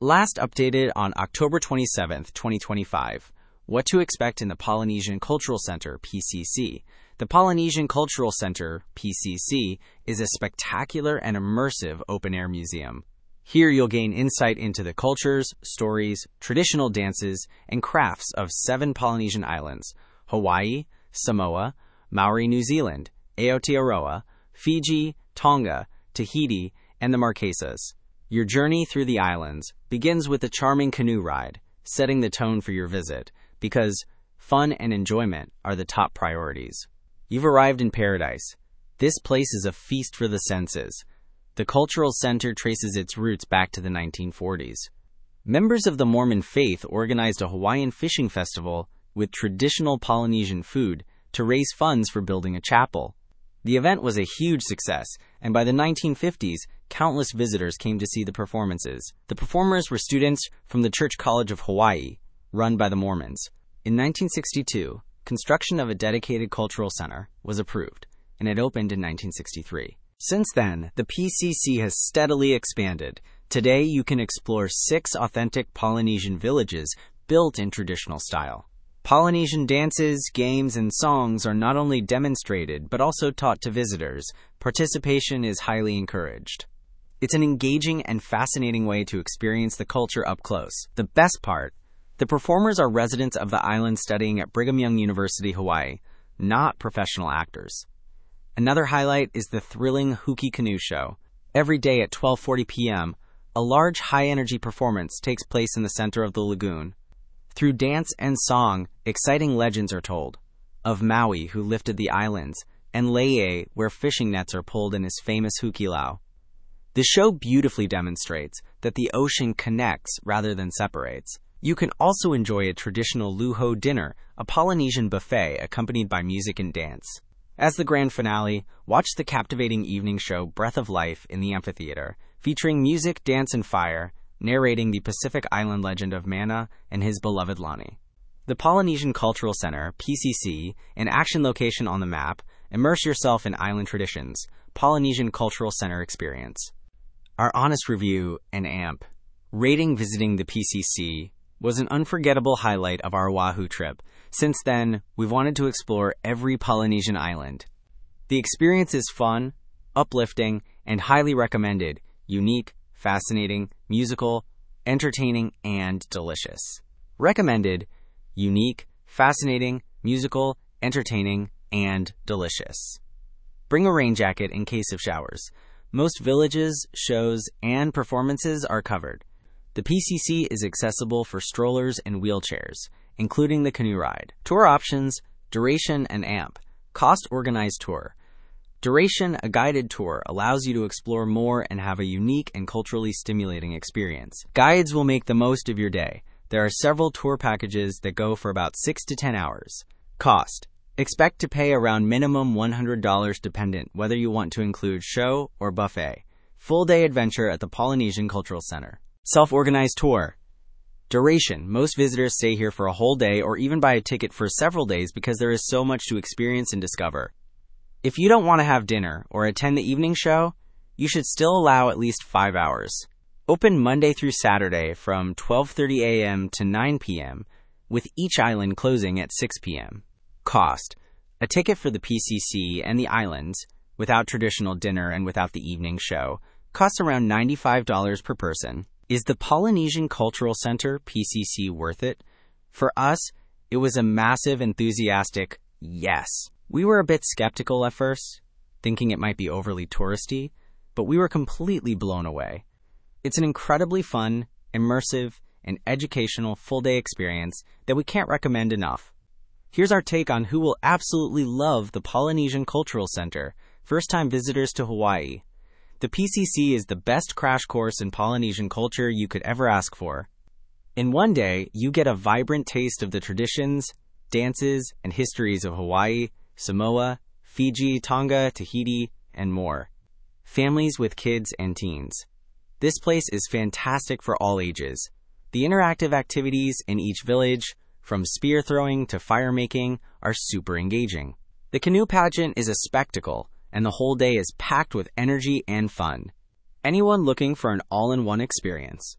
Last updated on October 27th, 2025. What to expect in the Polynesian Cultural Center, PCC. The Polynesian Cultural Center, PCC, is a spectacular and immersive open-air museum. Here you'll gain insight into the cultures, stories, traditional dances, and crafts of 7 Polynesian islands: Hawaii, Samoa, Maori, New Zealand, Aotearoa, Fiji, Tonga, Tahiti, and the Marquesas. Your journey through the islands begins with a charming canoe ride, setting the tone for your visit, because fun and enjoyment are the top priorities. You've arrived in paradise. This place is a feast for the senses. The Cultural Center traces its roots back to the 1940s. Members of the Mormon faith organized a Hawaiian fishing festival with traditional Polynesian food to raise funds for building a chapel. The event was a huge success, and by the 1950s, countless visitors came to see the performances. The performers were students from the Church College of Hawaii, run by the Mormons. In 1962, construction of a dedicated cultural center was approved, and it opened in 1963. Since then, the PCC has steadily expanded. Today, you can explore 6 authentic Polynesian villages built in traditional style. Polynesian dances, games, and songs are not only demonstrated, but also taught to visitors. Participation is highly encouraged. It's an engaging and fascinating way to experience the culture up close. The best part, the performers are residents of the island studying at Brigham Young University, Hawaii, not professional actors. Another highlight is the thrilling Huki Canoe Show. Every day at 12:40 p.m., a large high-energy performance takes place in the center of the lagoon. Through dance and song, exciting legends are told. Of Maui, who lifted the islands, and Laie, where fishing nets are pulled in his famous hukilau. The show beautifully demonstrates that the ocean connects rather than separates. You can also enjoy a traditional luho dinner, a Polynesian buffet accompanied by music and dance. As the grand finale, watch the captivating evening show Breath of Life in the amphitheater, featuring music, dance, and fire, narrating the Pacific Island legend of Mana and his beloved Lani. The Polynesian Cultural Center, PCC, an action location on the map. Immerse yourself in island traditions. Polynesian Cultural Center experience. Our honest review and AMP. Rating visiting the PCC was an unforgettable highlight of our Oahu trip. Since then, we've wanted to explore every Polynesian island. The experience is fun, uplifting, and highly recommended, unique, fascinating, musical, entertaining, and delicious. Recommended, unique, fascinating, musical, entertaining, and delicious. Bring a rain jacket in case of showers. Most villages, shows, and performances are covered. The PCC is accessible for strollers and wheelchairs, including the canoe ride. Tour options, duration, and AMP. Cost organized tour. Duration, a guided tour, allows you to explore more and have a unique and culturally stimulating experience. Guides will make the most of your day. There are several tour packages that go for about 6 to 10 hours. Cost. Expect to pay around minimum $100 dependent whether you want to include show or buffet. Full day adventure at the Polynesian Cultural Center. Self-organized tour. Duration. Most visitors stay here for a whole day or even buy a ticket for several days because there is so much to experience and discover. If you don't want to have dinner or attend the evening show, you should still allow at least 5 hours. Open Monday through Saturday from 12:30 a.m. to 9 p.m., with each island closing at 6 p.m. Cost. A ticket for the PCC and the islands, without traditional dinner and without the evening show, costs around $95 per person. Is the Polynesian Cultural Center, PCC, worth it? For us, it was a massive, enthusiastic yes. We were a bit skeptical at first, thinking it might be overly touristy, but we were completely blown away. It's an incredibly fun, immersive, and educational full-day experience that we can't recommend enough. Here's our take on who will absolutely love the Polynesian Cultural Center, first-time visitors to Hawaii. The PCC is the best crash course in Polynesian culture you could ever ask for. In one day, you get a vibrant taste of the traditions, dances, and histories of Hawaii, Samoa, Fiji, Tonga, Tahiti, and more. Families with kids and teens. This place is fantastic for all ages. The interactive activities in each village, from spear throwing to fire making, are super engaging. The canoe pageant is a spectacle, and the whole day is packed with energy and fun. Anyone looking for an all-in-one experience,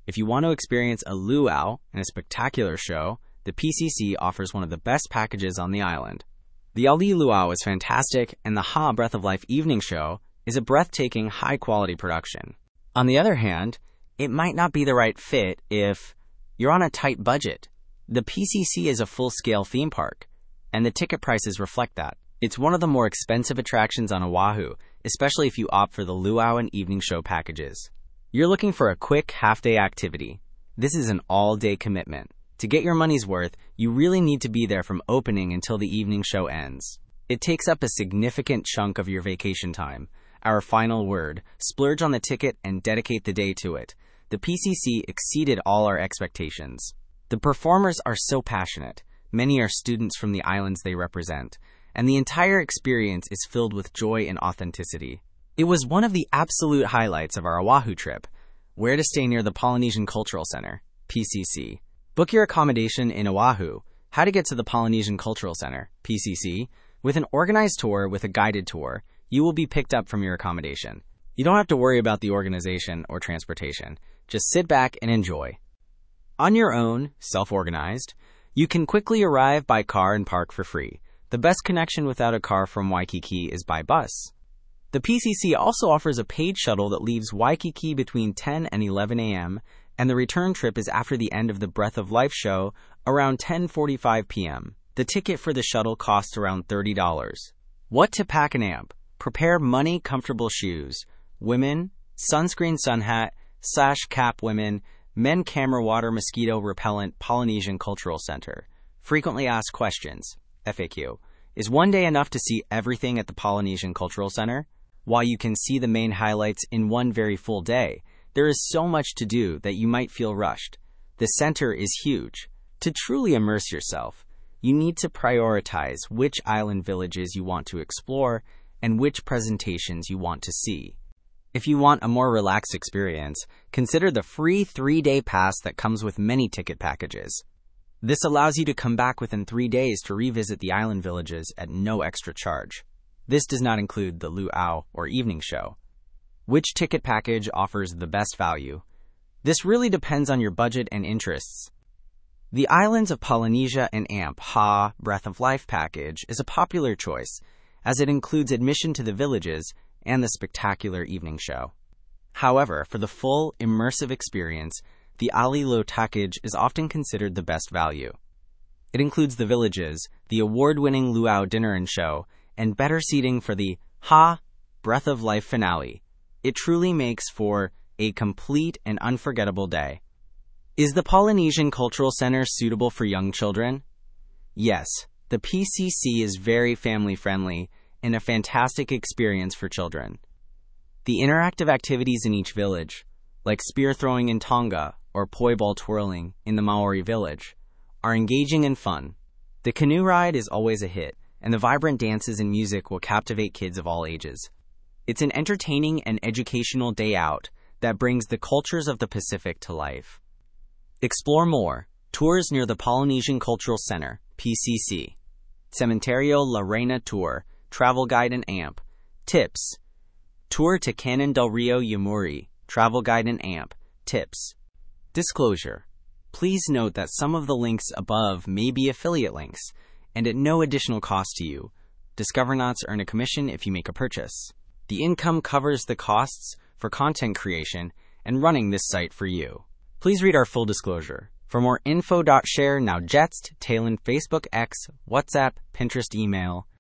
If you want to experience a luau and a spectacular show, the PCC offers one of the best packages on the island. The Ali Luau is fantastic, and the Ha Breath of Life evening show is a breathtaking, high-quality production. On the other hand, it might not be the right fit if you're on a tight budget. The PCC is a full-scale theme park, and the ticket prices reflect that. It's one of the more expensive attractions on Oahu, especially if you opt for the luau and evening show packages. You're looking for a quick half-day activity. This is an all-day commitment. To get your money's worth, you really need to be there from opening until the evening show ends. It takes up a significant chunk of your vacation time. Our final word: splurge on the ticket and dedicate the day to it. The PCC exceeded all our expectations. The performers are so passionate. Many are students from the islands they represent, and the entire experience is filled with joy and authenticity. It was one of the absolute highlights of our Oahu trip. Where to stay near the Polynesian Cultural Center, PCC. Book your accommodation in Oahu. How to get to the Polynesian Cultural Center, PCC. With an organized tour with a guided tour, you will be picked up from your accommodation. You don't have to worry about the organization or transportation. Just sit back and enjoy. On your own, self-organized, you can quickly arrive by car and park for free. The best connection without a car from Waikiki is by bus. The PCC also offers a paid shuttle that leaves Waikiki between 10 and 11 a.m., and the return trip is after the end of the Breath of Life show around 10:45 p.m. The ticket for the shuttle costs around $30. What to pack in AMP? Prepare money comfortable shoes. Women, sunscreen sun hat, sash cap women, men camera water mosquito repellent Polynesian Cultural Center. Frequently asked questions, FAQ. Is one day enough to see everything at the Polynesian Cultural Center? While you can see the main highlights in one very full day, there is so much to do that you might feel rushed. The center is huge. To truly immerse yourself, you need to prioritize which island villages you want to explore and which presentations you want to see. If you want a more relaxed experience, consider the free 3-day pass that comes with many ticket packages. This allows you to come back within 3 days to revisit the island villages at no extra charge. This does not include the luau or evening show. Which ticket package offers the best value? This really depends on your budget and interests. The Islands of Polynesia and AMP Ha Breath of Life package is a popular choice, as it includes admission to the villages and the spectacular evening show. However, for the full, immersive experience, the Ali Lo package is often considered the best value. It includes the villages, the award-winning luau dinner and show, and better seating for the Ha Breath of Life finale. It truly makes for a complete and unforgettable day. Is the Polynesian Cultural Center suitable for young children? Yes, the PCC is very family-friendly and a fantastic experience for children. The interactive activities in each village, like spear throwing in Tonga or poi ball twirling in the Maori village, are engaging and fun. The canoe ride is always a hit, and the vibrant dances and music will captivate kids of all ages. It's an entertaining and educational day out that brings the cultures of the Pacific to life. Explore more. Tours near the Polynesian Cultural Center, PCC. Cementerio La Reina Tour, Travel Guide and AMP. Tips. Tour to Canon del Rio Yamuri, Travel Guide and AMP. Tips. Disclosure. Please note that some of the links above may be affiliate links, and at no additional cost to you. Discovernauts earn a commission if you make a purchase. The income covers the costs for content creation and running this site for you. Please read our full disclosure. For more info, share now Jetst, Talon, Facebook, X, WhatsApp, Pinterest, email.